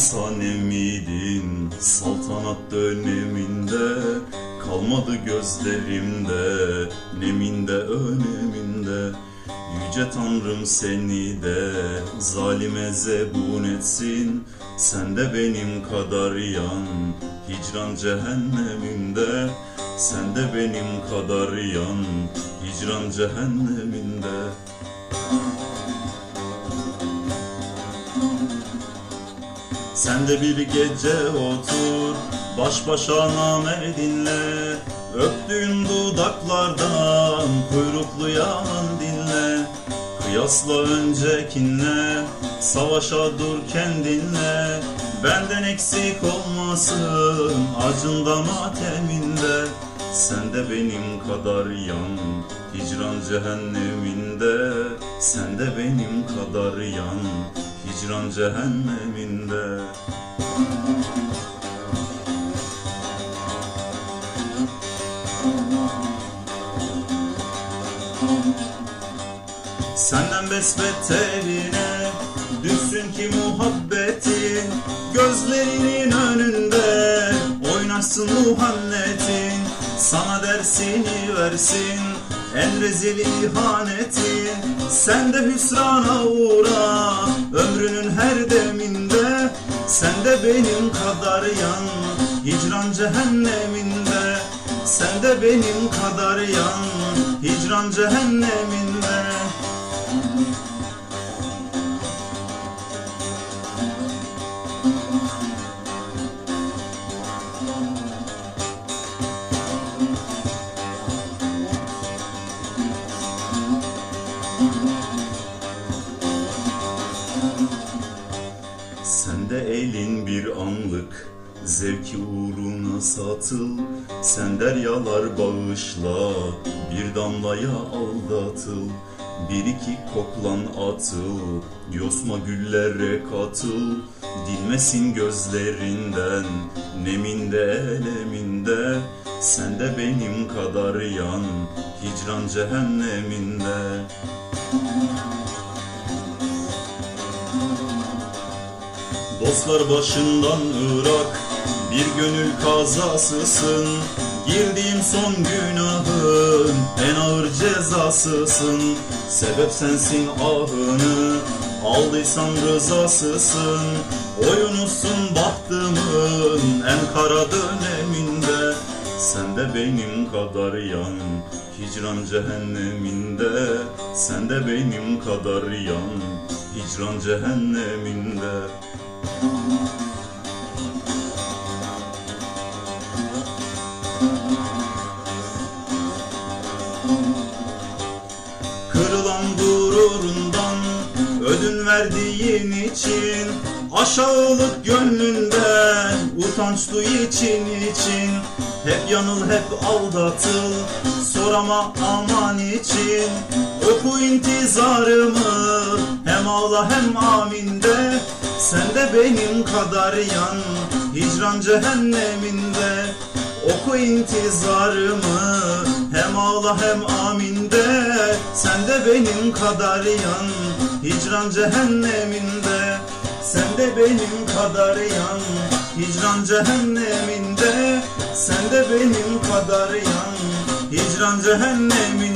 sahne miydin saltanat döneminde? Kalmadı gözlerimde, neminde öneminde. Yüce Tanrım seni de zalime zebun etsin. Sen de benim kadar yan hicran cehenneminde. Sen de benim kadar yan hicran cehenneminde. Sen de bir gece otur, baş başa namer dinle. Öptüğün dudaklardan kuyruklu yalan dinle. Kıyasla öncekinle, savaşa dur kendinle. Benden eksik olmasın acında mateminde. Sen de benim kadar yan hicran cehenneminde. Sen de benim kadar yan hicran cehenneminde. Senden besbetterine düşsün ki muhabbetin. Gözlerinin önünde oynasın muhannetin. Sana dersini versin en rezil ihanetin. Sen de hüsrana uğra ömrünün her deminde. Sen de benim kadar yan hicran cehenneminde. Sen de benim kadar yan hicran cehenneminde. Sen de elin bir anlık zevki uğruna satıl. Sen deryalar bağışla bir damlaya aldatıl. Bir iki koklan atıl, yosma güllere katıl. Dinmesin gözlerinden neminde eleminde. Sen de benim kadar yan hicran cehenneminde. Dostlar başından ırak bir gönül kazasısın. Girdiğim son günahın en ağır cezasısın. Sebep sensin ahını aldıysan rızasısın. Oyunusun bahtımın en kara döneminde. Sen de benim kadar yan hicran cehenneminde. Sen de benim kadar yan hicran cehenneminde. Kırılan gururundan ödün verdiğin için, aşağılık gönlünden utanç duy için. Hep yanıl hep aldatıl, sorama aman için. Oku intizarımı hem ağla hem aminde. Sen de benim kadar yan hicran cehenneminde. Oku intizarımı hem ağla hem aminde. Sen de benim kadar yan hicran cehenneminde. Sen de benim kadar yan hicran cehenneminde. Sen de benim kadar yan hicran cehenneminde.